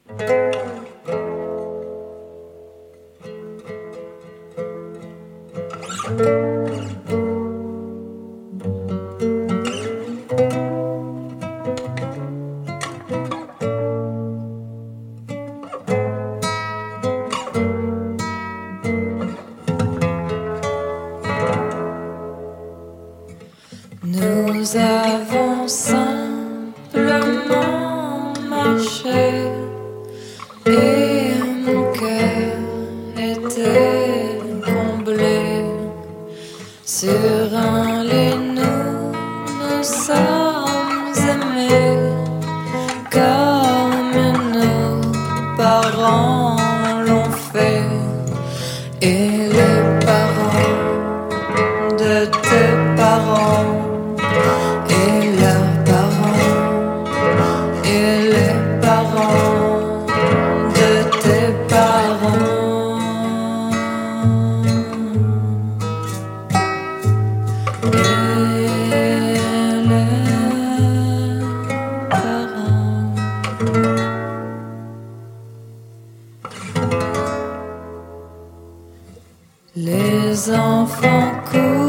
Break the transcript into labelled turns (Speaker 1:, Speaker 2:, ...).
Speaker 1: Nous avons simplement marché et mon cœur était comblé. Sur un lit nous sommes aimés comme nos parents l'ont fait. Et les parents de tes parents et leurs parents et les parents de tes parents et les parents. Les enfants courent